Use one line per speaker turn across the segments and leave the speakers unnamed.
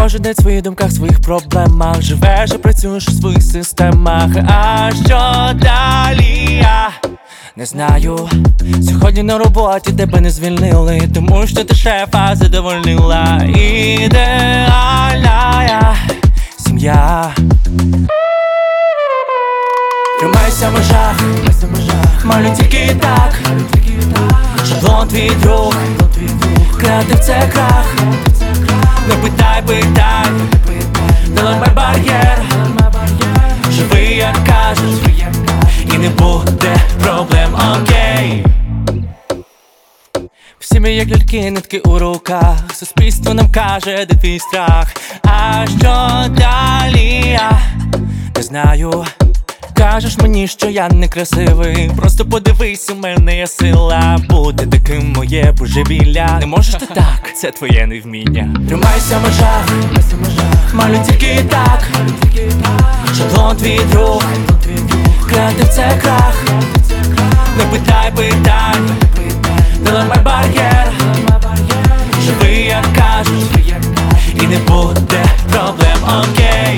кожен день в своїх думках, своїх проблемах. Живеш і працюєш у своїх системах. А що далі? Я не знаю. Сьогодні на роботі тебе не звільнили, тому що ти шефа задовольнила. Ідеальна сім'я. Тримайся в межах, малю тільки так. Шаблон твій друг, креатив це крах. Не питай питань, не ламай бар'єр. Живи як кажуть, і не буде проблем, окей. Всі ми як ляльки, нитки у руках. Суспільство нам каже, де твій страх. А що далі? Я не знаю. Кажеш мені, що я некрасивий. Просто подивись, у мене є сила. Бути таким моє божевілля. Не можеш ти так, це твоє невміння. Тримайся в межах, малю тільки так. Шаблон твій друг, креатив це крах. Не питай питань, не ламай бар'єр. Живи як кажуть, і не буде проблем, окей.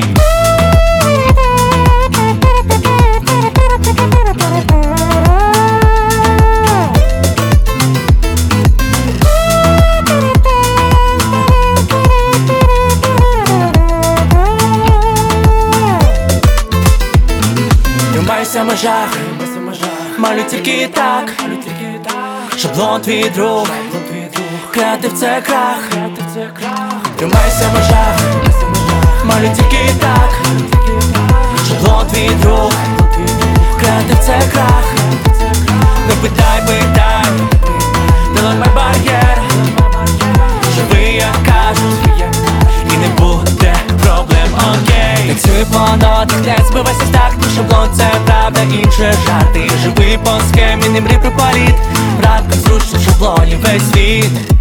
Тримайся в межах, малю тільки так. Шаблон твій друг, креатив це крах. Тримайся в межах, малю тільки так. Шаблон твій друг, креатив це крах. Не питай питань, не ламай бар'єр. Живи як кажуть, і не буде проблем, окей. Танцюй по нотах, не збивайся в такт. Шаблон це правда, інше жарти. Живи по схемі, не мрій про політ. Правда, зручно в шаблоні весь світ.